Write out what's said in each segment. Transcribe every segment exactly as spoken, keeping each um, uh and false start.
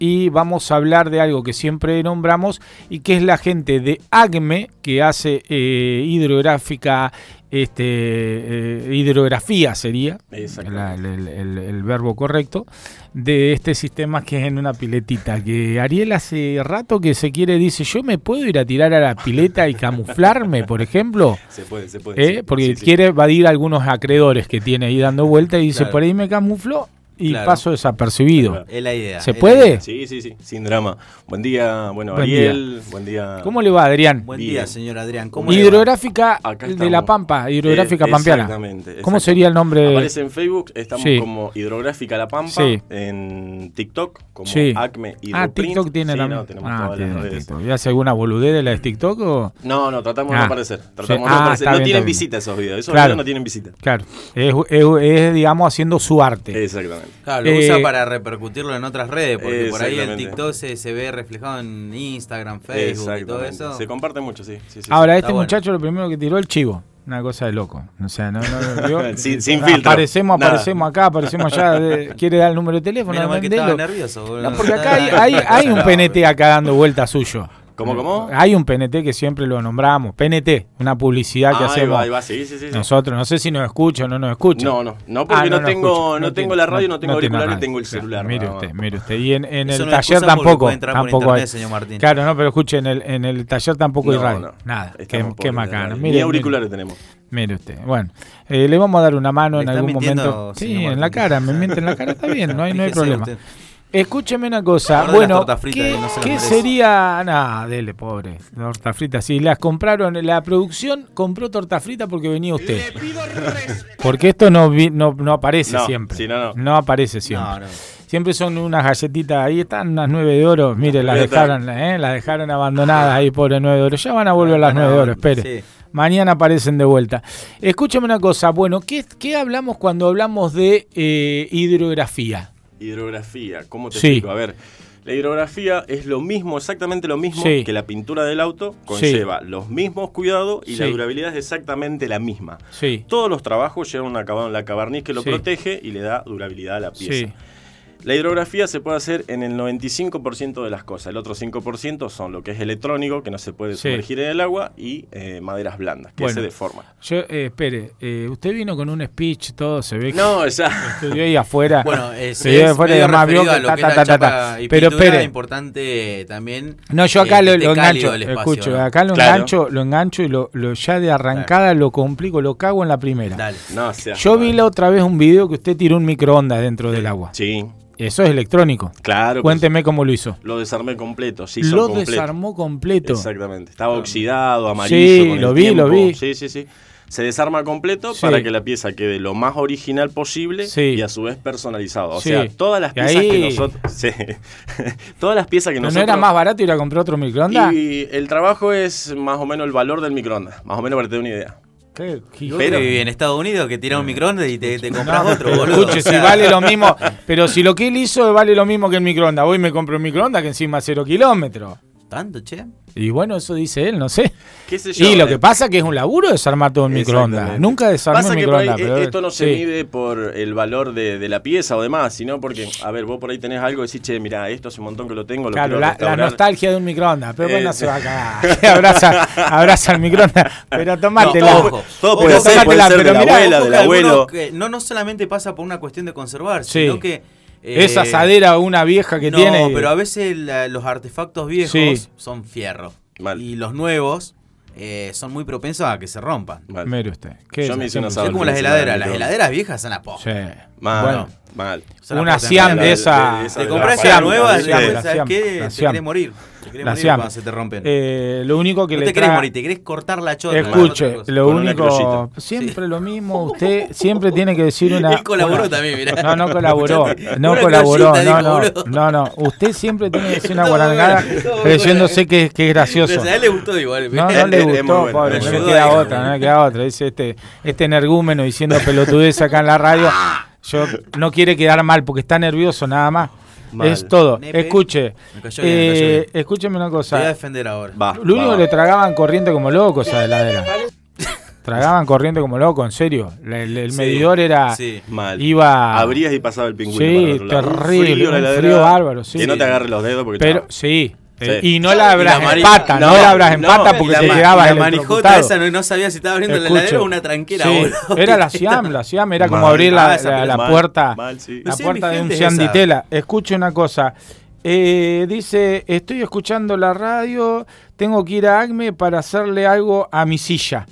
y vamos a hablar de algo que siempre nombramos y que es la gente de ACME que hace eh, hidrográfica, este, eh, hidrografía sería la, el, el, el, el verbo correcto, de este sistema que es en una piletita, que Ariel hace rato que se quiere, dice, yo me puedo ir a tirar a la pileta y camuflarme, por ejemplo. Se puede, se puede. ¿Eh? Sí, porque sí, quiere evadir algunos acreedores que tiene ahí dando vuelta y dice, Claro. por ahí me camuflo y Claro. paso desapercibido. Es la idea. ¿Se es la puede? idea. Sí, sí, sí, sin drama. Buen día, bueno, Buen Ariel, día. buen día. ¿Cómo le va, Adrián? Buen Bien. día, señor Adrián. ¿Cómo le va? Hidrográfica Acá de estamos. La Pampa, hidrográfica Eh, pampeana. Exactamente. ¿Cómo exactamente. sería el nombre? Aparece en Facebook, estamos Sí. como Hidrográfica La Pampa, Sí. en TikTok, como Sí. Acme Hidroprint. Ah, TikTok tiene sí, también. No, tenemos ah, todas tiene las redes. TikTok. ¿Y hace alguna boludez de la de TikTok o...? No, no, tratamos de Ah. no aparecer. Tratamos Sí. de no Ah, aparecer. está No bien, tienen está bien. visita esos videos, esos Claro. videos no tienen visita. Claro, es, es, es, digamos, haciendo su arte. Exactamente. Claro, lo Eh, usa para repercutirlo en otras redes, porque por ahí el Exactamente. TikTok se, se ve reflejado en Instagram, Facebook y todo Exactamente. eso. Se comparte mucho, sí. sí, sí, Ahora, sí. este Está bueno. muchacho lo primero que tiró el chivo. Una cosa de loco. O sea, no, no, no, yo- Sin- sin filtro. Aparecemos, Nada. aparecemos acá, aparecemos allá. de- quiere dar el número de teléfono. Menos mal que estaba vendelo. nervioso, boludo. No, porque acá hay, hay, hay un P N T acá dando vuelta suyo. ¿Cómo, cómo? Hay un P N T que siempre lo nombramos. P N T, una publicidad que Ah, ahí hacemos va, ahí va, sí, sí, sí. sí. nosotros. No sé si nos escucha o no nos escucha. No, no, no, porque Ah, no, nos tengo, escucha. no tengo tiene- la radio, no, tengo tiene auricular y radio. tengo el Claro, celular. mire nada más. usted, mire usted. Y en, en Eso el no es taller excusa porque tampoco. puede entrar por tampoco internet, hay. señor Martín. Claro, no, pero escuche, en el, en el taller tampoco hay No, radio. no. Nada, qué, Estamos qué pobres de macana. radio. Mire, Ni auriculares tenemos. Mire usted. Bueno, eh, le vamos a dar una mano ¿Le en está algún mintiendo, momento. Sí, señor en la Martín? cara, me miente en la cara, está bien, no hay, no hay Fíjese problema. usted. Escúcheme una cosa, Guarde las bueno, tortas fritas, ¿qué, que no se las qué merece. sería? Nada, dele, pobre, torta frita. Si las compraron, la producción compró torta frita porque venía usted. Porque esto no, vi- no, no aparece No, siempre. sí, no, no. No aparece siempre. No, no. Siempre son unas galletitas, ahí están unas nueve de oro, mire, las Ahí está. dejaron, eh, las dejaron abandonadas ahí, pobre nueve de oro. Ya van a volver las nueve de oro, espere. Sí. Mañana aparecen de vuelta. Escúchame una cosa, bueno, ¿qué, qué hablamos cuando hablamos de eh, hidrografía? Hidrografía, ¿cómo te Sí. explico? A ver, la hidrografía es lo mismo, exactamente lo mismo Sí. que la pintura del auto, conlleva los mismos cuidados y Sí. la durabilidad es exactamente la misma. Sí, Todos los trabajos llevan un acabado en la cabarniz que lo Sí. protege y le da durabilidad a la pieza. sí, La hidrografía se puede hacer en el noventa y cinco por ciento de las cosas. El otro cinco por ciento son lo que es electrónico, que no se puede Sí. sumergir en el agua, y eh, maderas blandas, que Bueno. se deforman. yo, eh, espere, eh, usted vino con un speech, todo se ve que No, ya. estudió ahí afuera. Bueno, es, Se ve es afuera y medio además vio referido que a lo ta, que ta, es ta, la ta, ta. chapa y Pero pintura, espere. importante también. No, yo eh, acá que lo, esté lo cálido engancho, el espacio, escucho, ¿no? acá lo Claro. engancho, lo engancho y lo, lo ya de arrancada lo complico, lo cago en la primera. Dale. No, sea. Yo vi la otra vez un video que usted tiró un microondas dentro del agua. Sí, Eso es electrónico. claro. Cuénteme cómo lo hizo. Lo desarmé completo, se hizo Lo completo. desarmó completo. Exactamente. Estaba oxidado, amarillo. Sí, con el lo vi, tiempo. lo vi. Sí, sí, sí. Se desarma completo Sí. para que la pieza quede lo más original posible Sí. y a su vez personalizado. O Sí. sea, todas las Y piezas ahí- que nosotros. Sí. todas las piezas que ¿No, ¿No nosotros. era más barato ir a comprar otro microondas? Y el trabajo es más o menos el valor del microondas. Más o menos para que te dé una idea. ¿Qué? ¿Qué- Yo Pero- que viví en Estados Unidos que tira un microondas y te, te compras No, otro, pero boludo. escuche, O sea, si vale lo mismo, pero si lo que él hizo vale lo mismo que el microondas, voy y me compro un microondas que encima cero kilómetros. ¿Tanto, che? Y bueno, eso dice él, no sé. ¿Qué sé yo? Y lo Eh, que pasa que es un laburo desarmar todo el microondas. Exactamente. Nunca desarmé Pasa un que por ahí, microondas. eh, pero- esto no se sí. mide por el valor de, de la pieza o demás, sino porque, a ver, vos por ahí tenés algo y decís, che, mirá, esto hace un montón que lo tengo, lo Claro, quiero la, la restaurar. nostalgia de un microondas. Pero Eh, bueno, se va a cagar. abraza, abraza el microondas. Pero tomátela. No, todo, todo Pero puede ser, puede tómatela, ser de pero la mirá, abuela, Ojo del que algunos abuelo. que no, no solamente pasa por una cuestión de conservar, Sí. sino que... eh, Esa asadera una vieja que no, tiene. pero a veces la- los artefactos viejos Sí. son fierro. Mal. Y los nuevos eh, son muy propensos a que se rompan. Mal. Mire usted. ¿qué Yo es? me hice ¿Qué un me asado. Es como las fin de heladeras. semana, Las pero- heladeras viejas son la posta. Sí. Mal, Bueno, mal. Son la una posta. Siam la- de de- esa. de esa- Te de compras la esa Siam, nueva, la y Siam, después, la ¿sabes Siam, qué? la Te Siam. querés morir. Te querés La morir Siam. cuando se te rompen. Eh, lo único que no le te querés trae- morir, te querés cortar la chota. Escuche, otra cosa. lo Con una único, crollita. siempre lo mismo, usted siempre tiene que decir una... Él colaboró una- también, mirá. No, no colaboró, Escuchate, no una colaboró, crollita, no, dijo, no, boludo. no, no, usted siempre tiene que decir una Todo guarangada bueno, todo creyéndose que, que es gracioso. Pero a él le gustó igual. No, no le Es muy gustó, bueno, pobre, es no muy le bueno. queda otra, no le queda otra. Dice este, este energúmeno diciendo pelotudez acá en la radio, yo no quiere quedar mal porque está nervioso nada más. Mal. Es todo. Nepe. Escuche, Me cayó bien, me cayó eh, bien. escúcheme una Te voy a cosa. defender ahora. Va, Lo único va, que le va. tragaban corriente como locos a la heladera. Tragaban corriente como loco, en serio. El, el sí, medidor era... Sí. Mal. Iba... Abrías y pasaba el pingüino sí, para otro lado. terrible, un frío, un frío bárbaro. Sí. Que no te agarre los dedos porque... Pero, chao. sí... Sí. Y no la abras la en pata, no, no la abras en no, pata porque te ma- quedabas la manijota esa no, no sabía si estaba abriendo Escuche, la heladera o una tranquera. Sí, era la Siam, la Siam era mal, como abrir la, la, la mal, puerta, mal, sí. la sí, puerta de un Siam de tela. Escuche una cosa, eh, dice, estoy escuchando la radio, tengo que ir a Acme para hacerle algo a mi silla.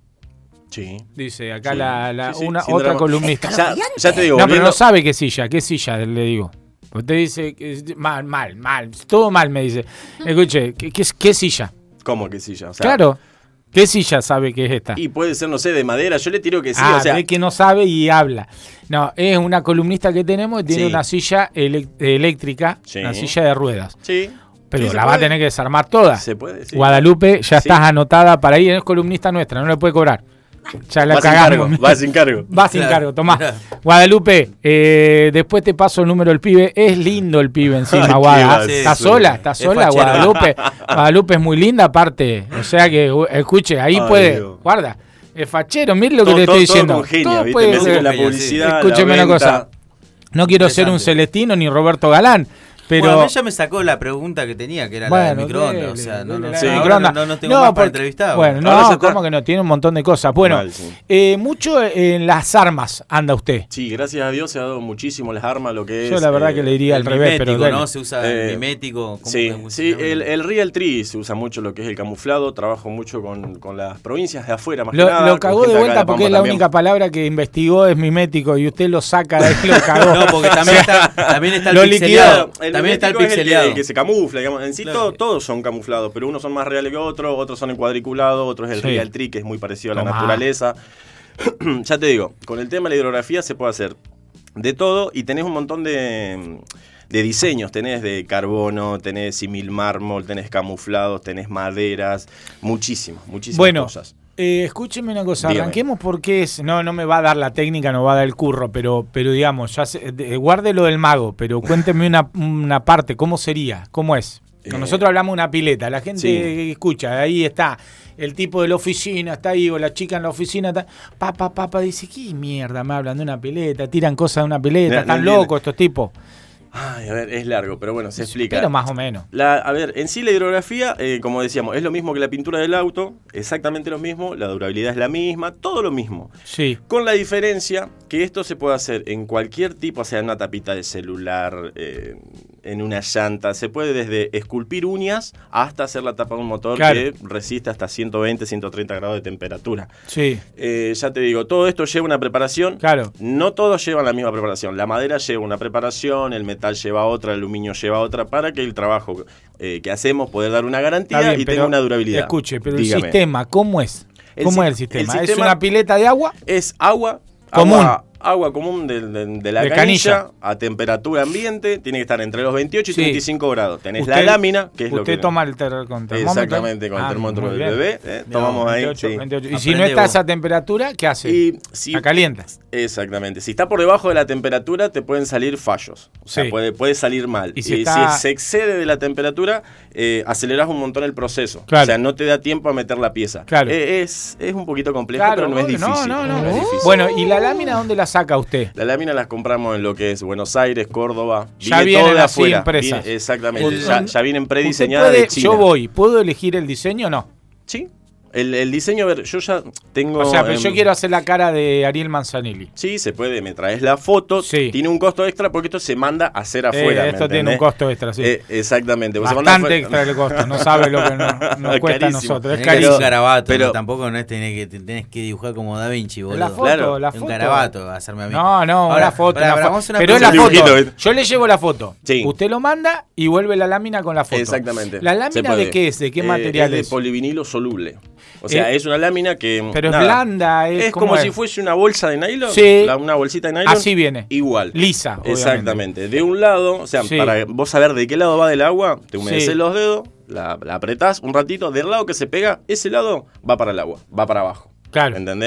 Sí. Dice acá sí. la, la sí, sí, una sin otra drama. columnista. Ya, ya te digo, no, volviendo... pero no sabe qué silla, qué silla le digo. Usted dice, que mal, mal, mal, todo mal me dice. Escuche, ¿qué, qué, qué silla? ¿Cómo que silla? O sea, claro, ¿qué silla sabe que es esta? Y puede ser, no sé, de madera, yo le tiro que sí, ah, o sea... ve que no sabe y habla. No, es una columnista que tenemos que tiene sí. una silla ele- eléctrica, sí. una silla de ruedas. Sí. Pero sí, la va a tener que desarmar toda. Se puede, sí. Guadalupe, ya sí. estás anotada para ir, es columnista nuestra, no le puede cobrar. Ya la va cagamos. Sin cargo, va sin cargo. Va sin claro, cargo, tomá. claro. Guadalupe, eh, después te paso el número del pibe. Es lindo el pibe encima, Ay, Guada. sí, Está sí. sola, está sola, fachero. Guadalupe. Guadalupe es muy linda aparte. O sea que, uh, escuche, ahí Ay, puede, Dios. guarda. Es fachero, mire lo que todo, le todo, estoy todo diciendo. con genia, Todo ¿viste? puede Messi ser. con la Genia, publicidad, Escúcheme la una cosa. venta. No quiero ser un Interesante. Celestino ni Roberto Galán. Pero Bueno, a mí ya me sacó la pregunta que tenía, que era la bueno, del microondas. dele, O sea, no, no, dele sé, la ahora microondas. no, no tengo más para porque- entrevistar. Bueno, Ahora ya no, está. como que no, tiene un montón de cosas. Bueno, Mal, sí. eh, mucho en las armas anda usted. Sí, gracias a Dios se ha dado muchísimo las armas, lo que es... Yo la verdad eh, que le diría al el revés, mimético, pero dele. ¿no? Se usa Eh, el mimético. ¿cómo Sí, que- sí, cómo se el, llama? el Real Tree se usa mucho lo que es el camuflado, trabajo mucho con, con las provincias de afuera, más Lo, que nada. lo con cagó gente de acá vuelta La porque Pampa es la también. única palabra que investigó es mimético y usted lo saca de ahí y lo cagó. No, porque también está, también está el Lo pixeleado. El También está el mimético es que- pixeleado. El que, se camufla, digamos. En sí Claro. todo- todos son camuflados, pero unos son más reales que otros, otros son en cuadriculado, otros es el Sí. Real Tree, que es muy parecido a la Tomá. naturaleza. Ya te digo, con el tema de la hidrografía se puede hacer de todo y tenés un montón de, de diseños. Tenés de carbono, tenés simil mármol, tenés camuflados, tenés maderas, muchísimas, muchísimas Bueno, cosas. eh, escúcheme una cosa, Dígame. arranquemos porque es, no, no me va a dar la técnica, no va a dar el curro, pero, pero digamos, ya se, de, guarde lo del mago, pero cuénteme una, una parte, ¿cómo sería? ¿Cómo es? Eh, Nosotros hablamos de una pileta, la gente sí. escucha, ahí está el tipo de la oficina, está ahí, o la chica en la oficina, está, papá, papá, dice, ¿qué mierda me hablan de una pileta? Tiran cosas de una pileta, No, no están entiende. locos estos tipos. Ay, a ver, es largo, pero bueno, se explica. Pero más o menos. La, a ver, en sí la hidrografía, eh, como decíamos, es lo mismo que la pintura del auto, exactamente lo mismo, la durabilidad es la misma, todo lo mismo. Sí. Con la diferencia que esto se puede hacer en cualquier tipo, o sea, en una tapita de celular, eh, en una llanta, se puede desde esculpir uñas hasta hacer la tapa de un motor Claro. que resiste hasta ciento veinte, ciento treinta grados de temperatura. Sí, Eh, ya te digo, todo esto lleva una preparación. claro. No todos llevan la misma preparación. La madera lleva una preparación, el metal lleva otra, el aluminio lleva otra, para que el trabajo eh, que hacemos pueda dar una garantía Está bien, y pero tenga una durabilidad. Escuche, pero Dígame. el sistema, ¿cómo es? El ¿Cómo si- es el sistema? el ¿Es sistema- una pileta de agua? Es agua, Común. agua, agua común de, de- de la De canilla, canilla. a temperatura ambiente, tiene que estar entre los veintiocho y Sí. treinta y cinco grados. Tenés Usted- la lámina, que es lo Usted que... toma el ter con termómetro. Exactamente, con el Ah, termómetro muy del bien. bebé, eh, tomamos ahí. veintiocho, sí. veintiocho. Y si Aprende no está a vos. esa temperatura, ¿qué hace? Y si, La calienta. Exactamente. Si está por debajo de la temperatura, te pueden salir fallos. O sea, Sí. puede, puede salir mal. Y Y si si, está- se excede de la temperatura, eh, acelerás un montón el proceso. Claro. O sea, no te da tiempo a meter la pieza. Claro. Eh, es, es un poquito complejo, Claro, pero no es obvio, difícil. No, no, no. es difícil. Bueno, ¿y la lámina dónde la saca usted? La lámina las compramos en lo que es Buenos Aires, Córdoba. Ya Viene vienen todo de así afuera. impresas. Viene- exactamente. El- ya, ya vienen Usted prediseñadas puede- de China. Yo voy, ¿puedo elegir el diseño o no? Sí. El, el diseño, a ver, yo ya tengo... O sea, pero em, yo quiero hacer la cara de Ariel Manzanelli. Sí, se puede, me traes la foto, Sí. tiene un costo extra porque esto se manda a hacer afuera. Eh, ¿me esto tiene un entendés? costo extra, sí. Eh, exactamente. vos se manda Bastante afuera- extra el costo, no sabe lo que nos, nos cuesta a Carísimo. nosotros. Es Tenés que hacer un carísimo. garabato, Pero- ¿no? Tampoco no es tenés que, tenés que dibujar como Da Vinci, boludo. La foto, Claro. la Un foto. garabato, hacerme a mí. No, no, Ahora, una foto. pará, una pará, fo- vamos a una pero es la cosa. foto. Dibujito, ¿viste? Yo le llevo la foto. Sí. Usted lo manda y vuelve la lámina con la foto. Exactamente. ¿La Se lámina puede. de qué es? ¿De qué Eh, material es? es? De polivinilo soluble. O sea, Eh, es una lámina que... Pero nada, es blanda. Es, Es ¿cómo como es? si fuese una bolsa de nylon. Sí. la- una bolsita de nylon. Así viene. Igual. Lisa, obviamente. Exactamente. De un lado, o sea, Sí. para vos saber de qué lado va del agua, te humedeces Sí. los dedos, la, la apretás un ratito, del lado que se pega, ese lado va para el agua, va para abajo. Claro. ¿Entendés?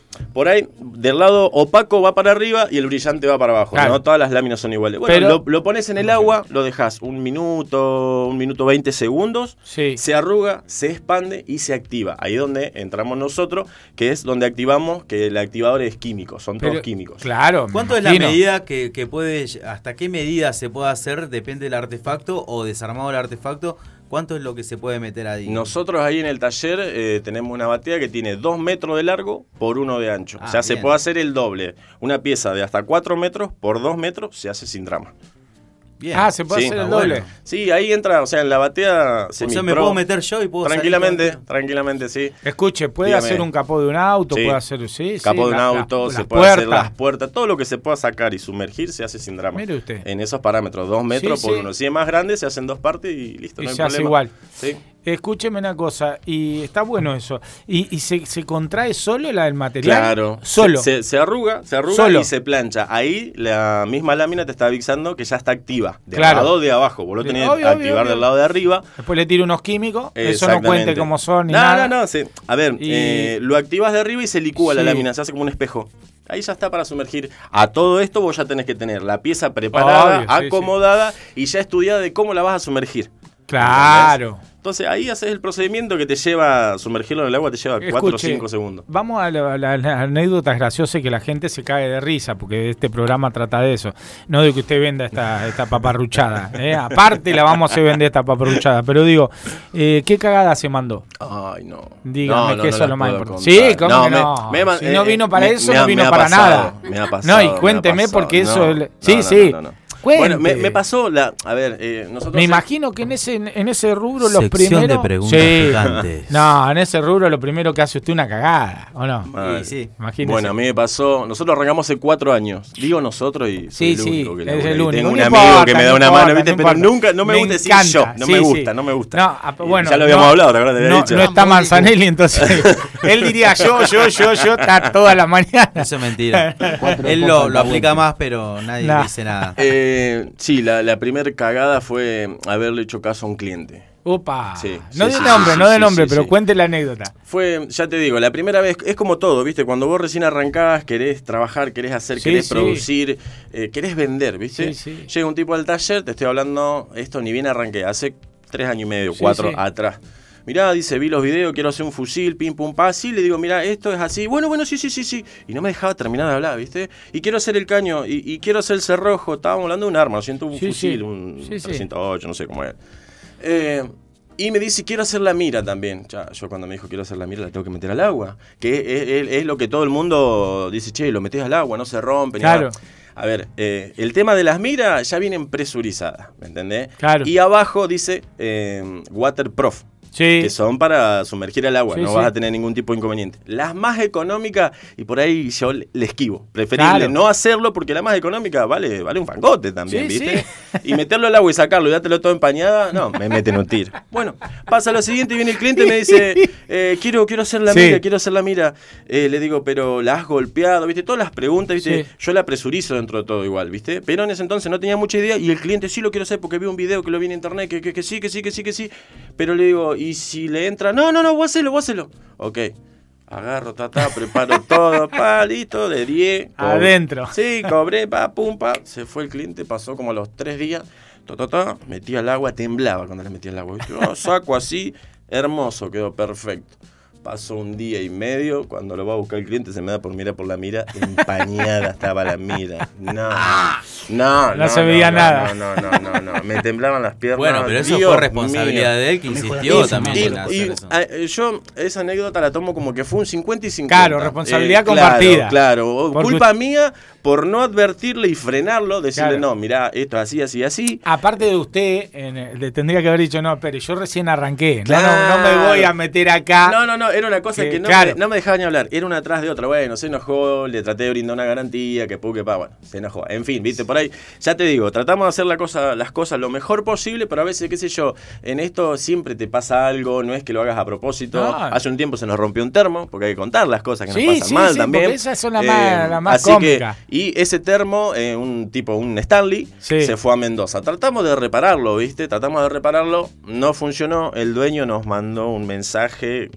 por ahí del lado opaco va para arriba y el brillante va para abajo. Claro. No todas las láminas son iguales. Bueno, Pero, lo, lo pones en el agua, lo dejas un minuto, un minuto veinte segundos, sí. se arruga, se expande y se activa. Ahí es donde entramos nosotros, que es donde activamos, que el activador es químico, son Pero, todos químicos. Claro. ¿Cuánto es la medida que, que puede, hasta qué medida se puede hacer, depende del artefacto o desarmado el artefacto? ¿Cuánto es lo que se puede meter ahí? Nosotros ahí en el taller eh, tenemos una batea que tiene dos metros de largo por uno de ancho. Ah, o sea, bien. Se puede hacer el doble. Una pieza de hasta cuatro metros por dos metros se hace sin drama. Bien. Ah, se puede sí, hacer el doble. Bueno. Sí, ahí entra, o sea, en la batea se O sea, me puedo meter yo y puedo Tranquilamente, salir tranquilamente, sí. Escuche, puede Dígame. hacer un capó de un auto, sí. puede hacer, sí, capó sí, de un la, auto, la, se las puede puertas. hacer las puertas, todo lo que se pueda sacar y sumergir se hace sin drama. Mire usted. En esos parámetros, dos metros sí, por sí. uno. Si es más grande, se hacen dos partes y listo, y no hay se problema. hace igual. Sí. Escúcheme una cosa, y está bueno eso. ¿Y, y se, se contrae solo la del material? Claro. Solo. Se, se, se arruga, se arruga solo. y se plancha. Ahí la misma lámina te está avisando que ya está activa. Del claro. lado de abajo. Vos lo tenés obvio, que activar obvio, del lado de arriba. Después le tiro unos químicos. Eso no cuente cómo son ni no, nada. No, no, no. Sí. A ver, y... eh, lo activas de arriba y se licúa sí. la lámina. Se hace como un espejo. Ahí ya está para sumergir. A todo esto vos ya tenés que tener la pieza preparada, obvio, acomodada sí, sí. y ya estudiada de cómo la vas a sumergir. Claro. ¿Entendés? Entonces ahí haces el procedimiento que te lleva, sumergirlo en el agua te lleva cuatro o cinco segundos. Vamos a las la, la anécdotas graciosas que la gente se cae de risa, porque este programa trata de eso. No de que usted venda esta, esta paparruchada. ¿eh? Aparte la vamos a hacer vender esta paparruchada. Pero digo, eh, ¿qué cagada se mandó? Ay, no. Dígame no, no, que no eso es lo más importante. Contar. Sí, ¿cómo no, que no? Me, me, si no vino para me, eso, me, no vino me para pasado, nada. Me ha pasado, no, y cuénteme me ha pasado. porque no, eso... no, sí, no, sí. No, no, no. Cuente. Bueno, me, me pasó la... A ver, eh, nosotros... Me imagino que en ese en ese rubro los Sección primeros... de preguntas sí. gigantes. No, en ese rubro lo primero que hace usted es una cagada, ¿o no? Ay, sí, sí. Imagínese. Bueno, a mí me pasó... Nosotros arrancamos hace cuatro años. Digo nosotros y soy sí, el sí, único que es el único. Tengo no un importa, amigo que me da no una importa, mano, ¿viste? No pero importa. nunca... No me, me gusta decir encanta. yo. No sí, me gusta, sí. no me gusta. No, bueno, ya lo habíamos no, hablado, ¿te acuerdas? No, no está Manzanelli, entonces... él diría yo, yo, yo, yo, está toda la mañana. Eso es mentira. Él lo, lo aplica más, pero nadie nah. dice nada. Eh, sí, la, la primera cagada fue haberle hecho caso a un cliente. Opa, sí, no sí, de sí, nombre, sí, no de sí, nombre, sí, pero sí. cuente la anécdota. Fue, ya te digo, la primera vez, es como todo, ¿viste? Cuando vos recién arrancás, querés trabajar, querés hacer, sí, querés sí. producir, eh, querés vender, ¿viste? Sí, sí. Llega un tipo al taller, te estoy hablando, esto ni bien arranqué, hace tres años y medio, sí, cuatro sí. atrás. Mirá, dice, vi los videos, quiero hacer un fusil, pim, pum, pa, así, le digo, mirá, esto es así, bueno, bueno, sí, sí, sí, sí. Y no me dejaba terminar de hablar, ¿viste? Y quiero hacer el caño, y, y quiero hacer el cerrojo, estábamos hablando de un arma, siento un sí, fusil, sí. un sí, sí. trescientos ocho, no sé cómo es. Eh... Y me dice, quiero hacer la mira también. Ya, yo cuando me dijo, quiero hacer la mira, la tengo que meter al agua. Que es, es, es lo que todo el mundo dice, che, lo metés al agua, no se rompe. Claro. Ni nada. A ver, eh, el tema de las miras ya vienen presurizadas, ¿me entendés? Claro. Y abajo dice eh, waterproof. Sí. Que son para sumergir al agua, sí, no sí. vas a tener ningún tipo de inconveniente. Las más económicas, y por ahí yo le esquivo, preferible claro. no hacerlo porque la más económica vale, vale un fangote también, sí, ¿viste? Sí. Y meterlo al agua y sacarlo y dártelo todo empañada, no, me meten un tiro. Bueno, pasa lo siguiente y viene el cliente y me dice, eh, quiero, quiero hacer la sí. mira, quiero hacer la mira. Eh, le digo, pero la has golpeado, ¿viste? Todas las preguntas, ¿viste? Sí. Yo la presurizo dentro de todo igual, ¿viste? Pero en ese entonces no tenía mucha idea y el cliente sí lo quiero hacer porque vi un video que lo vi en internet, que, que, que sí, que sí, que sí, que sí. Pero le digo, ¿y si le entra? No, no, no, vos hacelo, vos hacelo. Ok. Agarro, tatá, preparo todo, pa, listo, de diez. Adentro. Sí, cobré, pa, pum, pa. Se fue el cliente, pasó como a los tres días. Ta, ta, ta, metí al agua, temblaba cuando le metí al agua. ¿Viste? Oh, saco así, hermoso, quedó perfecto. Pasó un día y medio, cuando lo va a buscar el cliente se me da por mirar por la mira, empañada estaba la mira. No, no, no. No se veía no, nada. No, no, no, no, no, me temblaban las piernas. Bueno, pero eso Dios fue responsabilidad mío. de él que insistió Y, también y, en hacer y, eso. a, yo esa anécdota la tomo como que fue un cincuenta y cincuenta. Claro, responsabilidad eh, compartida. Claro, claro. Porque Culpa mía por no advertirle y frenarlo, decirle, claro. no, mirá, esto así, así, así. Aparte de usted, en, le tendría que haber dicho, no, pero yo recién arranqué, Claro. no, no, no me voy a meter acá. No, no, no, era una cosa que, que no, claro. me, no me dejaba ni hablar, era una atrás de otra. Bueno, se enojó, le traté de brindar una garantía, que puque, pa, bueno, se enojó. En fin, viste, por ahí, ya te digo, tratamos de hacer la cosa, las cosas lo mejor posible, pero a veces, qué sé yo, en esto siempre te pasa algo, no es que lo hagas a propósito. No. Hace un tiempo se nos rompió un termo, porque hay que contar las cosas que sí, nos pasan sí, mal sí, también. Esas son las eh, más, la más así cómicas. Que, y ese termo, eh, un tipo, un Stanley, sí. se fue a Mendoza. Tratamos de repararlo, viste, tratamos de repararlo, no funcionó, el dueño nos mandó un mensaje, nos subió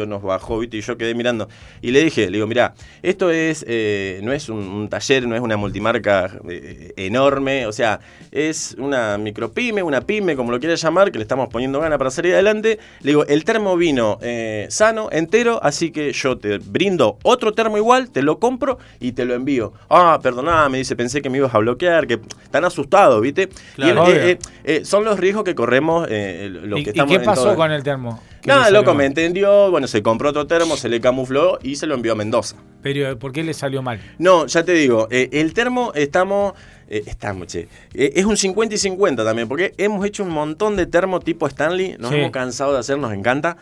precio, nos bajó, ¿viste? Y yo quedé mirando. Y le dije, le digo, mirá, esto es eh, no es un, un taller, no es una multimarca eh, enorme, o sea, es una micropyme, una pyme, como lo quieras llamar, que le estamos poniendo ganas para salir adelante. Le digo, el termo vino eh, sano, entero, así que yo te brindo otro termo igual, te lo compro y te lo envío. Ah, perdoná, me dice, pensé que me ibas a bloquear, que están asustados, ¿viste? Claro, y él, eh, eh, eh, son los riesgos que corremos eh, los ¿Y, que ¿Y estamos qué en pasó todo. con el termo? Nada, loco, me entendió, bueno, se compró otro termo, se le camufló y se lo envió a Mendoza. Pero, ¿por qué le salió mal? No, ya te digo, eh, el termo estamos, eh, estamos, che, eh, es un cincuenta y cincuenta también, porque hemos hecho un montón de termo tipo Stanley, nos sí. hemos cansado de hacer, nos encanta.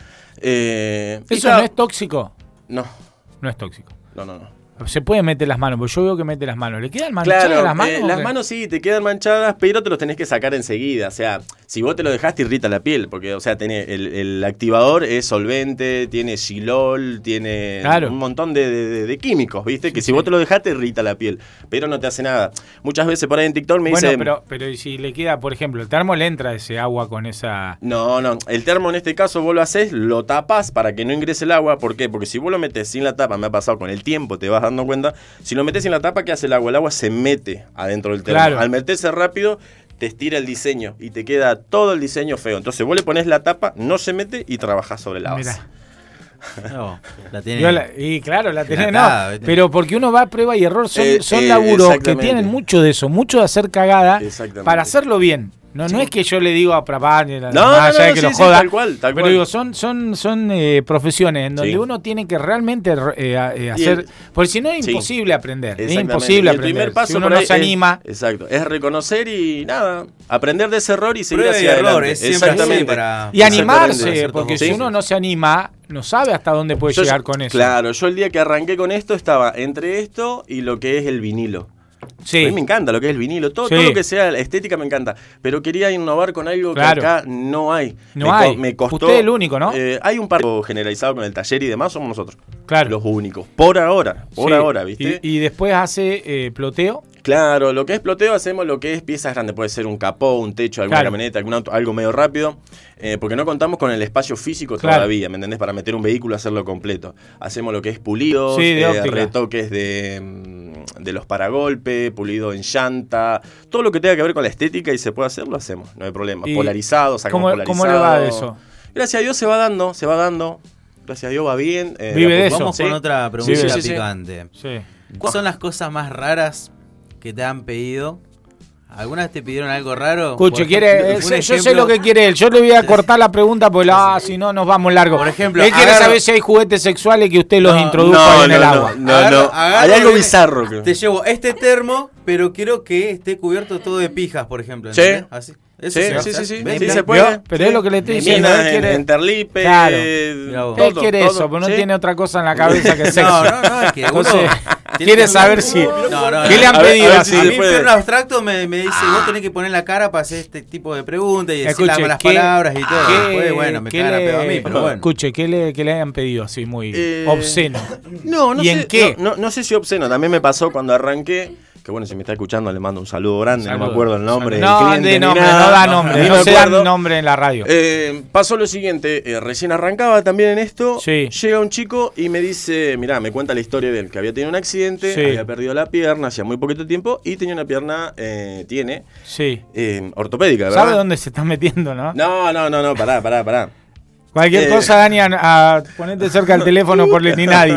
Eh, ¿Eso esta... no es tóxico? No. No es tóxico. No, no, no. Se puede meter las manos, porque yo veo que mete las manos. ¿Le quedan manchadas claro, las manos? Eh, las manos sí, te quedan manchadas, pero te los tenés que sacar enseguida. O sea, si vos te lo dejaste, irrita la piel. Porque, o sea, tenés, el, el activador es solvente, tiene xilol, tiene claro. un montón de, de, de químicos, ¿viste? Sí, que si sí. vos te lo dejaste, irrita la piel. Pero no te hace nada. Muchas veces por ahí en TikTok me bueno, dicen... pero, pero si le queda, por ejemplo, el termo le entra ese agua con esa... No, no. El termo en este caso vos lo haces, lo tapas para que no ingrese el agua. ¿Por qué? Porque si vos lo metes sin la tapa, me ha pasado con el tiempo, te vas dando cuenta... Si lo metes en la tapa, ¿qué hace el agua? El agua se mete adentro del termo. Claro. Al meterse rápido, te estira el diseño y te queda todo el diseño feo. Entonces vos le pones la tapa, no se mete y trabajás sobre la base. Mirá. No, la tiene. Yo la, y claro, la tenés, Tratada, no. ¿viste? Pero porque uno va a prueba y error, son, Eh, son eh, laburos que exactamente. tienen mucho de eso, mucho de hacer cagada Exactamente. para hacerlo bien. No, Sí. no es que yo le digo a papá, ni la- No, más no, allá no, de que sí, lo sí, joda. tal cual, tal pero cual. digo, son, son, son eh, profesiones en donde Sí. uno tiene que realmente eh, eh, hacer. el- porque si no es sí. imposible aprender. Es Exactamente. imposible Y el aprender. primer paso si uno por no ahí se es- anima. exacto. Es reconocer y nada. Aprender de ese error y seguir Prueba y hacia error, adelante. es siempre así Exactamente. para- Y animarse, Exactamente. porque Sí. si uno no se anima, no sabe hasta dónde puede Yo- llegar con eso. Claro, yo el día que arranqué con esto estaba entre esto y lo que es el vinilo. Sí. A mí me encanta lo que es el vinilo, todo, Sí. todo lo que sea la estética me encanta, pero quería innovar con algo Claro. que acá no hay. No me, co- hay. Me costó. Usted es el único, ¿no? Eh, hay un par generalizado con el taller y demás, somos nosotros. Claro. Los únicos. Por ahora, por Sí. ahora, ¿viste? Y, y después hace eh, ploteo. Claro, lo que es ploteo hacemos lo que es piezas grandes, puede ser un capó, un techo, alguna Claro. camioneta, algún auto, algo medio rápido, eh, porque no contamos con el espacio físico Claro. todavía, ¿me entendés? Para meter un vehículo, hacerlo completo. Hacemos lo que es pulidos, Sí, de eh, óptica. retoques de, mm, de los paragolpes, pulido en llanta, todo lo que tenga que ver con la estética y se puede hacer, lo hacemos, no hay problema. Y Polarizado, sacamos ¿cómo- polarizado. cómo le va de eso? Gracias a Dios se va dando, se va dando. Gracias a Dios va bien. eh, Vive a de poco. eso. Vamos Sí. con otra pregunta Sí, sí, sí. picante. Sí. ¿Cuáles son las cosas más raras que te han pedido? ¿Alguna vez te pidieron algo raro? Escuche, Por quiere, ejemplo, eh, un sé- yo sé ejemplo- lo que quiere él. Yo le voy a cortar la pregunta porque la, ah, si no nos vamos largo. Por ejemplo, él quiere agarro- saber si hay juguetes sexuales que usted los No, introdujo no, ahí en no, el no, agua. no. Agarro- agarro Hay algo y- bizarro. creo. Te llevo este termo, pero quiero que esté cubierto todo de pijas, por ejemplo. Sí. ¿entendés? Así. Eso Sí, se va a sí, hacer. sí, sí, Ven, sí, ven. se puede. ¿Vio? Pero es lo que le estoy diciendo. Minas Él en, quiere, en terlipe, Claro. Mirá él quiere eso, pero no ¿sí? tiene otra cosa en la cabeza que sexo. No, no, no, es que uno Entonces, tiene quiere que saber hablar- si... No, no, ¿Qué no. le han A ver, pedido a ver así? si A se mí puede. Inferno Abstracto me, me dice, vos tenés que poner la cara para hacer este tipo de preguntas y decir Escuche, las, las ¿qué- palabras y todo. qué- Después, bueno, me qué cagan a le- pedo a mí, pero bueno. Escuche, ¿qué le, qué le han pedido así muy Eh, obsceno? No, no ¿Y sé, en qué? No, no, no sé si obsceno. También me pasó cuando arranqué. Que bueno, si me está escuchando, le mando un saludo grande. No Saludo. me acuerdo el nombre. No, del cliente, de ni nombre, nada. no da nombre, Ni no, me se da acuerdo. nombre en la radio. Eh, pasó lo siguiente, eh, recién arrancaba también en esto, Sí. llega un chico y me dice, mirá, me cuenta la historia de él, que había tenido un accidente, Sí. había perdido la pierna hacía muy poquito tiempo y tenía una pierna, eh, tiene, Sí. eh, ortopédica, ¿verdad? ¿Sabe dónde se está metiendo, no? No, no, no, no, pará, pará, pará. Cualquier Eh. cosa, Dani, a, a ponerte cerca del teléfono por ni nadie.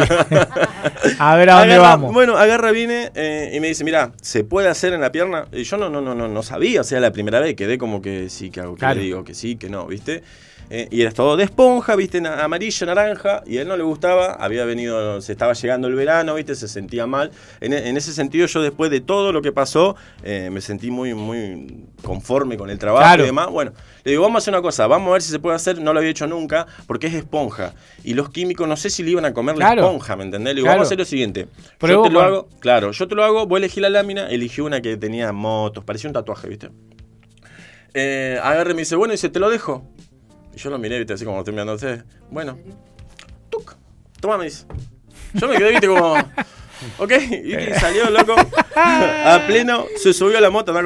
A ver a dónde Agarra- vamos. Bueno, agarra, viene eh, y me dice, mirá, ¿se puede hacer en la pierna? Y yo no, no, no, no, no sabía, o sea, la primera vez quedé como que sí, que hago, que Claro. le digo, que sí, que no, ¿viste? Eh, y era todo de esponja, ¿viste? Na- amarillo, naranja, y a él no le gustaba, había venido, se estaba llegando el verano, ¿viste? Se sentía mal. En, e- en ese sentido, yo después de todo lo que pasó, eh, me sentí muy, muy conforme con el trabajo Claro. y demás. Bueno, le digo, vamos a hacer una cosa, vamos a ver si se puede hacer, no lo había hecho nunca, porque es esponja. Y los químicos, no sé si le iban a comer la Claro. esponja, ¿me entendés? Le digo, Claro. vamos a hacer lo siguiente. Pero yo vos te lo con- hago, claro, yo te lo hago, vos elegí la lámina, elegí una que tenía motos, parecía un tatuaje, ¿viste? Eh, agarre y me dice, bueno, dice, te lo dejo. Y yo lo miré, ¿viste? Así como estoy mirando a ustedes. Bueno, tuc, toma, me dice. Yo me quedé, ¿viste? Como, ok, y que salió, loco, a pleno, se subió a la moto, andaba con el padre.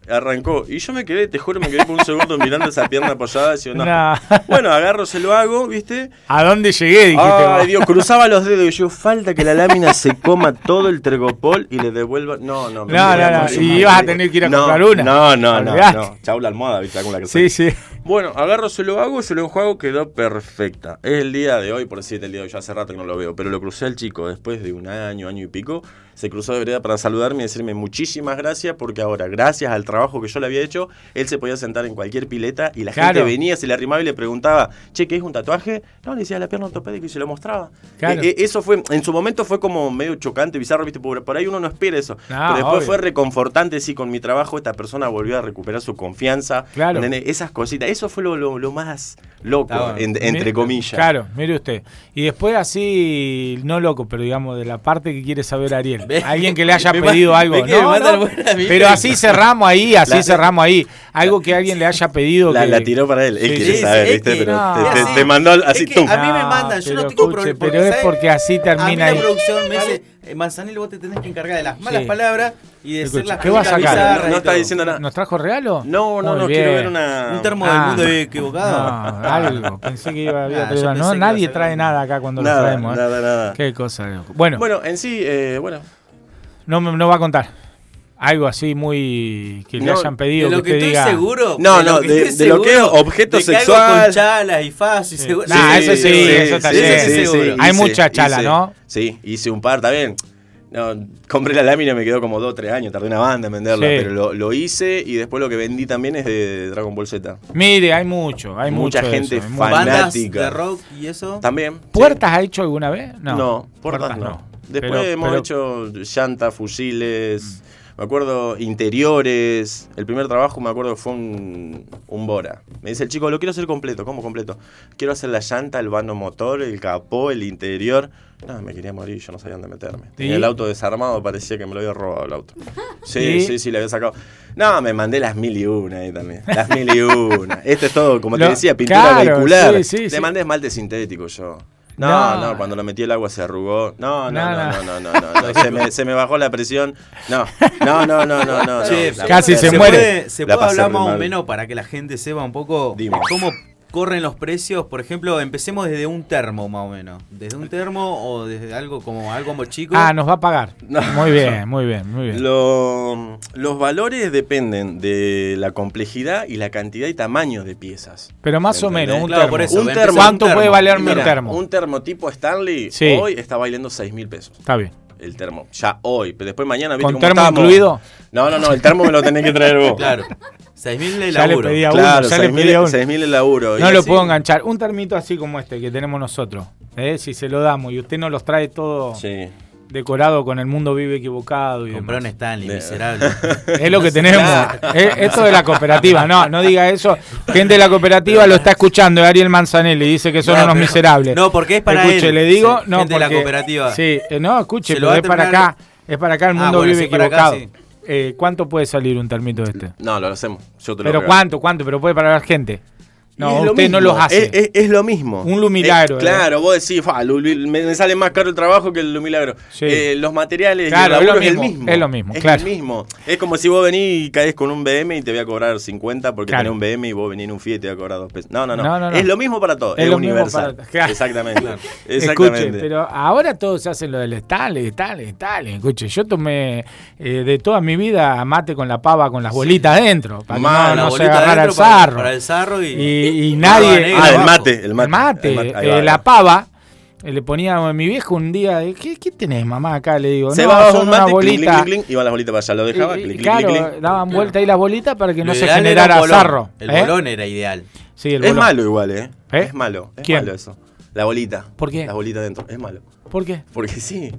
arrancó. Y yo me quedé, te juro, me quedé por un segundo mirando esa pierna apoyada. Y no. No. Bueno, agarro, se lo hago, ¿viste? ¿A dónde llegué? Dijiste, Ay, vos. Dios, cruzaba los dedos y yo, falta que la lámina se coma todo el Tergopol y le devuelva. No, no, me No, no, no. Y ibas a tener que ir a no, comprar una. No, no, no, Olvidate. no. Chau la almohada, ¿viste? Con la que Sí, sí. Bueno, agarro, se lo hago, se lo enjuago, quedó perfecta. Es el día de hoy, por decirte el día de hoy, ya hace rato que no lo veo, pero lo crucé al chico después de un año, año y pico. Se cruzó de vereda para saludarme y decirme muchísimas gracias, porque ahora, gracias al trabajo que yo le había hecho, él se podía sentar en cualquier pileta y la Claro. gente venía, se le arrimaba y le preguntaba, che, ¿qué es un tatuaje? No, le decía la pierna ortopédica y se lo mostraba. Claro. Eh, eh, eso fue, en su momento fue como medio chocante, bizarro, ¿viste? Por, por ahí uno no espera eso. No, pero después obvio. fue reconfortante, sí, con mi trabajo esta persona volvió a recuperar su confianza. Claro. ¿Entendés? Esas cositas, eso fue lo, lo, lo más loco, Ah, bueno. en- entre Mire- comillas. Claro, mire usted. Y después así, no loco, pero digamos, de la parte que quiere saber Ariel. Ve- Alguien que le haya me pedido ma- algo. ve que No, me manda no, el buen amigo. pero así cerramos ahí, así La- cerramos ahí. Algo que alguien le haya pedido. La, que... la tiró para él, él Sí, quiere sí, saber, es ¿viste? que- Pero no. te, te- Sí. te mandó así, Es que tum. a mí me No, mandan, yo no pero tengo escuche, problema. pero es porque así termina a mí ahí. la producción me dice, eh, Manzanelli, vos te tenés que encargar de las malas Sí. palabras y de Escucha, ser las ¿qué vas a preguntas sacar? bizarras No y está todo. diciendo nada. ¿Nos trajo regalo? No, no, Muy no, bien. quiero ver una... Un termo Ah. del mundo equivocado. No, algo. Pensé que iba a haber Ah, traído- yo pensé No, que iba a nadie ser trae un- nada acá cuando lo Nada, traemos. ¿eh? nada, nada. Qué cosa de loco. Bueno, Bueno, en sí, eh, bueno. no, me- no va a contar. Algo así muy que le No, hayan pedido De lo que que usted estoy diga. seguro. No, de lo no, que de- esté de lo que es seguro, objeto de que algo sexual. con chalas y faz y Sí. seguro. Nah, eso sí, eso está bien. Eso sí, seguro. Hay hice- mucha chala, hice- ¿no? Sí, hice un par, está bien. No, compré la lámina y me quedó como dos o tres años, tardé una banda en venderla, Sí. pero lo, lo hice y después lo que vendí también es de Dragon Ball Z. Mire, hay mucho, hay Mucha mucho de gente eso, hay mu- fan- Bandas fanática. de rock y eso. También. ¿Puertas ha hecho alguna vez? No, No, puertas no. Después Pero- hemos pero- hecho llantas, fusiles, me acuerdo interiores. El primer trabajo me acuerdo que fue un, un Bora. Me dice el chico, lo quiero hacer completo. ¿Cómo completo? Quiero hacer la llanta, el vano motor, el capó, el interior. No, me quería morir, yo no sabía dónde meterme. Tenía ¿Sí? el auto desarmado, parecía que me lo había robado el auto. Sí, ¿Sí? sí, sí, le había sacado. No, me mandé las mil y una ahí también. Las mil y una. Esto es todo, como Lo- te decía, pintura claro, vehicular. sí, sí, Le sí. mandé esmalte sintético yo. No, No. no, cuando lo metí el agua se arrugó. No, no, No, no, no. no, no, no, no, no. Se, me, se me bajó la presión. No, no, no, no, no, no. Che, no. casi se muere. Puede, se La puede pasé hablar re más o mal. menos para que la gente sepa un poco Dime. cómo corren los precios. Por ejemplo, empecemos desde un termo más o menos. Desde un termo o desde algo como algo como chico. Ah, nos va a pagar. No. Muy bien, muy bien, muy bien. Lo- los valores dependen de la complejidad y la cantidad y tamaño de piezas. Pero más o ¿Entendés? menos, un Claro, termo. por eso, Un empecemos termo. ¿Cuánto un puede termo. valerme un Mira, termo? un termo tipo Stanley Sí. hoy está bailando seis mil pesos. Está bien. El termo, ya hoy. Pero después mañana, ¿viste ¿Con cómo termo estamos? incluido? No, no, no, el termo me lo tenés que traer vos. Claro. seis mil de Ya le laburo. pedí a uno, Claro, ya le seis pedí a uno. mil el laburo. No Y lo así- puedo enganchar. Un termito así como este que tenemos nosotros. ¿eh? Si se lo damos y usted nos los trae todo Sí. decorado con el mundo vive equivocado y Compró un demás. Stanley, De- miserable. Es lo que tenemos. Es- esto de la cooperativa. No, no diga eso. Gente de la cooperativa lo está escuchando. Ariel Manzanelli dice que son No, unos pero- miserables. no, porque es para Escuche, él. le digo, Sí, no, gente de la porque- cooperativa. Sí, eh, no, escuche, Se pero lo va a es para terminar- acá. Es para acá, el Ah, mundo bueno, vive sí, para acá, equivocado. Eh, ¿Cuánto puede salir un termito de este? No, lo hacemos. Yo te lo Pero regalo. ¿cuánto? ¿Cuánto? Pero puede parar la gente. Y No, es lo usted no mismo, los hace. Es, es- es lo mismo. Un lumilagro, Eh, ¿eh? claro, vos decís, "Fa, lu- lu- me, me sale más caro el trabajo que el lumilagro. Sí. Eh, los materiales Claro, y el es lo laburo es, mismo, el mismo. es lo mismo, Es claro. el mismo. Es como si vos venís y caes con un B M y te voy a cobrar cincuenta porque Claro. tenés un B M y vos venís en un Fiat y te voy a cobrar dos pesos. No, no, no. No, no, no. Es lo mismo para todo. Es Es, lo mismo universal. para- claro. Exactamente. Escuche, Exactamente. pero ahora todos se hacen lo del Stanley, Stanley, Stanley. Escuche, yo tomé eh, de toda mi vida mate con la pava con las bolitas dentro, para que Mal, no, La no se bolita agarrara el adentro para- sarro. Para el sarro y, Y, y Ah, nadie... negra Ah, el abajo. mate, el El mate. mate, el mate. Ahí eh, va, ahí la va. pava, eh, le ponía a mi viejo un día, eh, ¿qué, qué tenés, mamá, acá? Le digo, Se no, va son un una mate, clink, bolita. clink, clink, y va las bolitas para allá. Lo dejaba, Y- y clic, clic, claro, clic, clic. daban vuelta ahí las bolitas para que no Lo se ideal era generara un bolón. sarro. El ¿eh? bolón era ideal. Sí, el Es bolón. malo igual, ¿eh? ¿Eh? Es malo. Es ¿Quién? malo eso. La bolita. ¿Por qué? La bolita dentro. Es malo. ¿Por qué? Porque sí.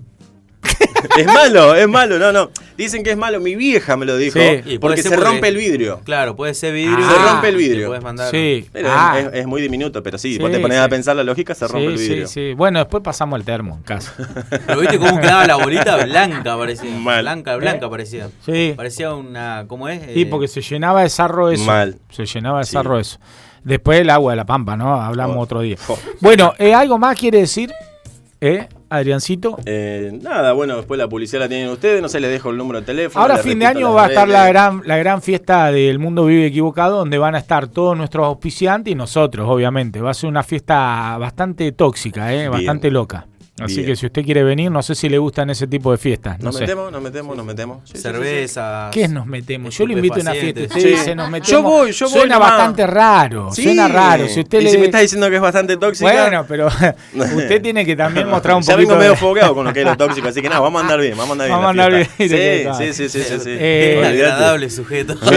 Es malo, es malo, no, no. Dicen que es malo, mi vieja me lo dijo, Sí. Y puede porque ser se porque- rompe el vidrio. Claro, puede ser vidrio. Ah. Se rompe el vidrio. Te puedes mandar. Sí. Pero Ah. es, es- es muy diminuto, pero sí, Sí, vos te pones sí. a pensar la lógica, se rompe Sí, el sí, vidrio. sí. Bueno, después pasamos al termo en casa. Pero viste cómo quedaba la bolita blanca, parecía. Mal. Blanca, blanca parecía. Sí. Parecía una. ¿Cómo es? Sí, Eh, porque se llenaba de sarro eso. Mal. Se llenaba de Sí. sarro eso. Después el agua de la pampa, ¿no? Hablamos Oh. otro día. Oh. Bueno, eh, ¿algo más quiere decir? ¿Eh? Adriancito. Eh, nada, bueno, después la publicidad la tienen ustedes, no sé, les dejo el número de teléfono. Ahora fin de año va a estar la gran, la gran fiesta del Mundo Vive Equivocado, donde van a estar todos nuestros auspiciantes y nosotros, obviamente. Va a ser una fiesta bastante tóxica, eh, bastante loca. Así Bien. que si usted quiere venir, no sé si le gustan ese tipo de fiestas. No nos sé. metemos, nos metemos, nos metemos. Sí, Cervezas. ¿Qué es nos metemos? Yo lo invito a una fiesta. Usted sí. dice nos metemos. Yo voy, yo voy. Suena nomás. bastante raro. Sí. Suena raro. Si usted y le... si me está diciendo que es bastante tóxica. Bueno, pero usted tiene que también mostrar un ya poquito. Ya vengo medio de... fogueado con lo que es lo tóxico, así que nada, vamos a andar bien, vamos a andar bien. Vamos a andar bien. Sí, sí, sí, sí, sí, sí. Eh, Qué agradable sujeto. Sí.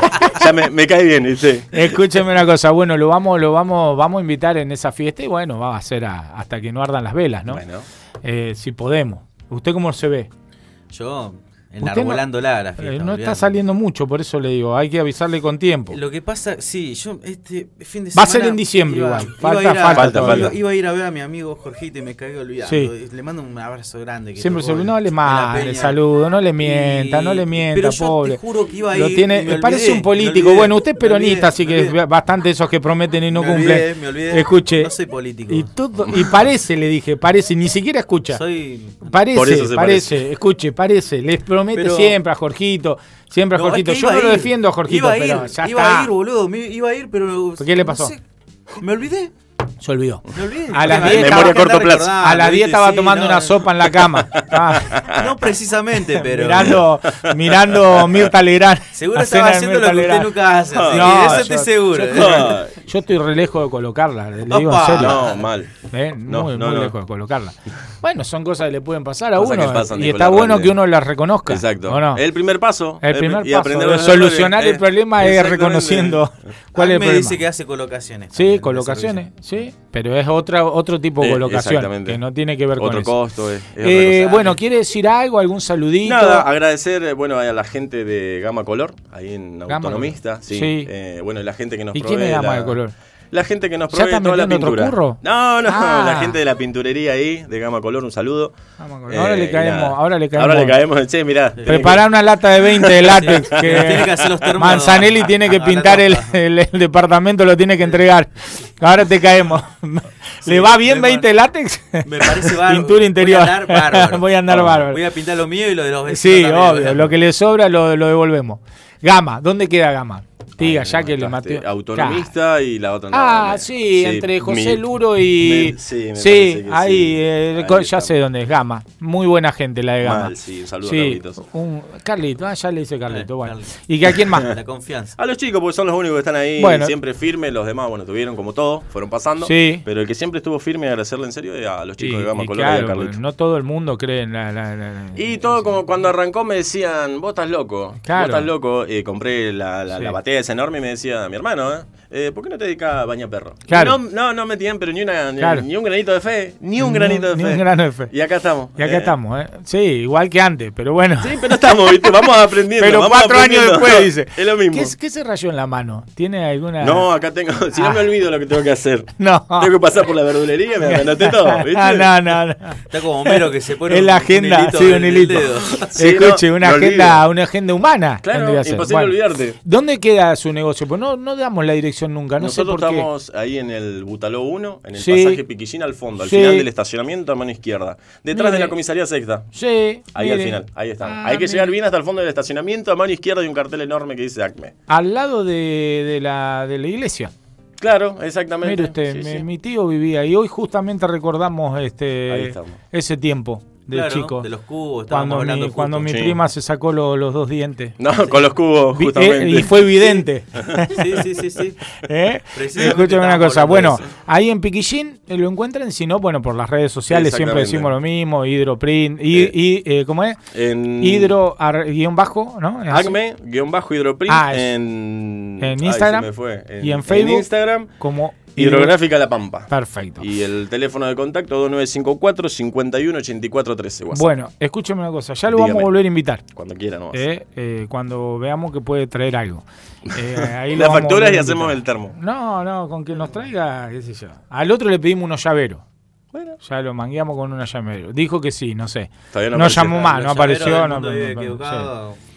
Ya me, me cae bien, ¿viste? Escúcheme una cosa, bueno, lo vamos, lo vamos, vamos a invitar en esa fiesta y bueno, va a ser a, hasta que no ardan las velas, ¿no? Bueno. Eh, si podemos. ¿Usted cómo se ve? Yo, enarbolándola no, la fiesta. Eh, no está saliendo mucho, por eso le digo, hay que avisarle con tiempo. Lo que pasa, sí, yo este fin de Va semana... a ser en diciembre iba, igual, iba falta, a falta, falta, falta. Iba, iba a ir a ver a mi amigo Jorgito y me caí olvidando. Sí. Le mando un abrazo grande. Que Siempre se tocó no le en mande, la saludo, no le mienta, y... no le mienta, pero yo pobre. te juro que iba a ir. Lo tiene, me parece olvidé, un político. olvidé, Bueno, usted es peronista, así que olvidé. es bastante esos que prometen y no me cumplen. Olvidé, me olvidé. Escuche. No soy político. Y, todo, y parece, le dije, parece, ni siquiera escucha. Soy... Parece, parece, parece, escuche, parece. Les promete pero... siempre a Jorgito, siempre a no, Jorgito. es que Yo no a lo ir, defiendo a Jorgito, iba a ir, pero ya iba está. a ir, boludo, me, iba a ir, pero... ¿Qué le pasó? No sé, me olvidé. Se olvidó. Me olvidé. A las Porque diez me- estaba- me corto andaba plazo. recordando, A las diez ¿viste? estaba Sí, tomando no, una sopa en la cama. Estaba No precisamente, pero... mirando, mirando Mirta Legrand. Seguro la estaba cena de haciendo Mirta lo que usted Legrand. nunca hace, así No, que eso yo- estoy seguro. Yo estoy, yo estoy re lejos de colocarla, le digo en Opa. serio. No, mal. ¿Eh? No, muy, no, muy no. lejos de colocarla. Bueno, son cosas que le pueden pasar a Cosas uno que pasan, y Nicolás está bueno Rande. que uno las reconozca. Exacto. ¿o no? El primer paso. El primer y paso aprender de los solucionar errores, el problema es exactamente. reconociendo cuál A es el mí me problema. dice que hace colocaciones. Sí, también de colocaciones, sí, pero es otra, otro tipo de Eh, colocación exactamente. que no tiene que ver con Otro eso. costo. Es, es otra Eh, cosa. bueno, ¿quiere decir algo? ¿Algún saludito? Nada, agradecer eh, bueno, a la gente de Gama Color, ahí en Gama Autonomista. Color. Sí. Sí. Eh, bueno, y la gente que nos ¿Y provee. quién es Gama la, de Color? La gente que nos ¿Ya provee está toda la metiendo otro pintura. curro? No, no, Ah. la gente de la pinturería ahí, de Gama Color, un saludo. Gama Color. Ahora le Eh, caemos, nada. ahora le caemos. Ahora le caemos, che, mirá. Preparar una lata de veinte de látex que Tiene que hacer los termos. Manzanelli tiene que A la pintar el, copa. el- el departamento, lo tiene que entregar. Ahora te caemos. ¿Le Sí, va bien me veinte látex? Me parece bárbaro. Pintura interior. Voy a andar bárbaro. Voy a andar bárbaro. Voy a pintar lo mío y lo de los vecinos. Sí, también. obvio. Lo que le sobra lo, lo devolvemos. Gama, ¿dónde queda Gama? Diga, ya que le maté. Autonomista y la otra Ah, no, me- sí, entre José mi- Luro y. me- sí, me sí, parece que ahí, sí. eh, Ahí co- ya estamos. sé dónde es, Gama. Muy buena gente la de Gama. Mal, sí, un saludo a Sí, Carlitos. un, Carlito, ah, ya le dice Carlito. Eh, Bueno. Carlito. ¿Y que a quién más? La confianza. A los chicos, porque son los únicos que están ahí Bueno. siempre firmes. Los demás, bueno, tuvieron como todos, fueron pasando. Sí. Pero el que siempre estuvo firme, agradecerle en serio, es a los chicos Y- de Gama y Color y claro, a Carlitos. no todo el mundo cree en la. la- la- la- Y todo como cuando arrancó me decían, vos estás loco, Claro. vos estás loco. Eh, compré la, la, Sí. la batea esa enorme y me decía, mi hermano, ¿eh? Eh, ¿por qué no te dedicas a bañar perro? Claro. No, no, no metían, pero ni, una, ni, Claro. ni un granito de fe, ni un Ni granito de ni fe. un grano de fe. Y acá estamos. Y acá Eh, estamos, ¿eh? Sí, igual que antes, pero bueno. Sí, pero estamos, ¿viste? Vamos aprendiendo. Pero vamos cuatro años aprendiendo. después dice. Es lo mismo. ¿Qué, qué se rayó en la mano? ¿Tiene alguna.? No, acá tengo. Si Ah. no me olvido lo que tengo que hacer. No. Tengo que pasar por la verdulería y me anoté todo, ¿viste? Ah, no, no, no. Está como Homero que se pone Es un- la un agenda, hilito sí, en un el hilito. dedo. Sí, Escuche, no, una me agenda, olvido. una agenda humana. Claro, tendría que ser. imposible olvidarte. ¿Dónde queda su negocio? Pues no, no damos la dirección nunca, no Nosotros sé por qué. estamos ahí en el Butaló uno, en el Sí. pasaje Piquillín al fondo, al Sí. final del estacionamiento a mano izquierda. Detrás Mire. de la comisaría sexta. Sí. Ahí mire. al final, ahí estamos. Ah, Hay que mire. llegar bien hasta el fondo del estacionamiento, a mano izquierda hay un cartel enorme que dice ACME. Al lado de, de, la, de la iglesia. Claro, exactamente. Mire usted, Sí, mi, sí. mi tío vivía y hoy justamente recordamos Ahí este estamos. ese tiempo de Claro, chico. de los cubos, estábamos Cuando hablando mi, cuando justo. mi Sí. prima se sacó lo- los dos dientes. No, con los cubos, Vi- justamente. eh, y fue evidente. Sí, sí, sí, sí. ¿Eh? Precisamente Escúchame una estábamos cosa. hablando Bueno, de eso. ahí en Piquillín eh, lo encuentran, si no, bueno, por las redes sociales siempre Exactamente. decimos lo mismo, Hidroprint, y, Eh, y, eh, ¿cómo es? En Hidro ar- guión bajo, ¿no? ¿Es así? ACME, guión bajo hidroprint, Ah, es- en, en ay, Instagram se me fue. y en Facebook. En Instagram, Como Hidrográfica La Pampa. Perfecto. Y el teléfono de contacto dos nueve cinco cuatro, cinco uno, ocho cuatro uno tres. WhatsApp. Bueno, escúcheme una cosa, ya lo vamos Dígame. a volver a invitar. Cuando quiera, no. eh, eh, cuando veamos que puede traer algo. Eh, ahí lo Las vamos a facturas volver y a hacemos invitar. el termo. No, no, con que nos traiga, qué sé yo. Al otro le pedimos unos llaveros. Bueno, Ya lo mangueamos con unos llaveros. Dijo que sí, no sé. todavía No no, apareció. llamó más, no Los apareció. llaveros del No, mundo no, vive no, equivocado. sí.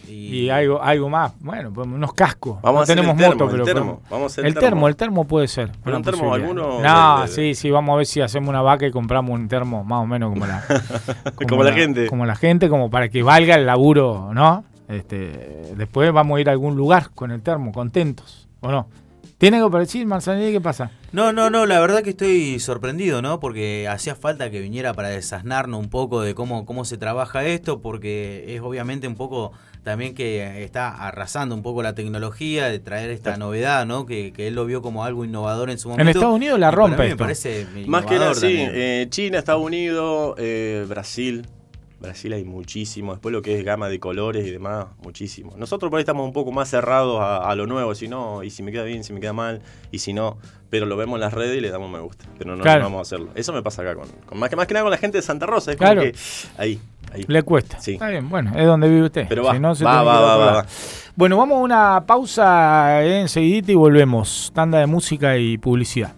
Y, y algo algo más, bueno, pues unos cascos. Vamos no a hacer tenemos el termo, moto, pero el termo. podemos. Vamos a hacer el termo. termo, el termo puede ser. ¿Pero un termo alguno? No, de, de, sí, sí, vamos a ver si hacemos una vaca y compramos un termo más o menos como la como, como la, la gente. Como la gente, como para que valga el laburo, ¿no? Este, después vamos a ir a algún lugar con el termo, contentos, ¿o no? ¿Tiene algo para decir, Manzanelli? ¿Qué pasa? No, no, no, la verdad que estoy sorprendido, ¿no? Porque hacía falta que viniera para desasnarnos un poco de cómo, cómo se trabaja esto, porque es obviamente un poco también que está arrasando un poco la tecnología de traer esta novedad, ¿no? Que, que él lo vio como algo innovador en su momento. En Estados Unidos la rompe. A mí me esto. parece más que nada, sí. Eh, China, Estados Unidos, eh, Brasil. Brasil hay muchísimo, después lo que es gama de colores y demás, muchísimo. Nosotros por ahí estamos un poco más cerrados a, a lo nuevo, si no, y si me queda bien, si me queda mal, y si no, pero lo vemos en las redes y le damos me gusta, pero no, claro. no vamos a hacerlo. Eso me pasa acá, con, con más que más que nada con la gente de Santa Rosa, es claro. como que ahí, ahí. Le cuesta. Sí. Está bien, bueno, es donde vive usted. Pero va, si no, se va, va, va, va, va. Bueno, vamos a una pausa eh, enseguidita y volvemos. Tanda de música y publicidad.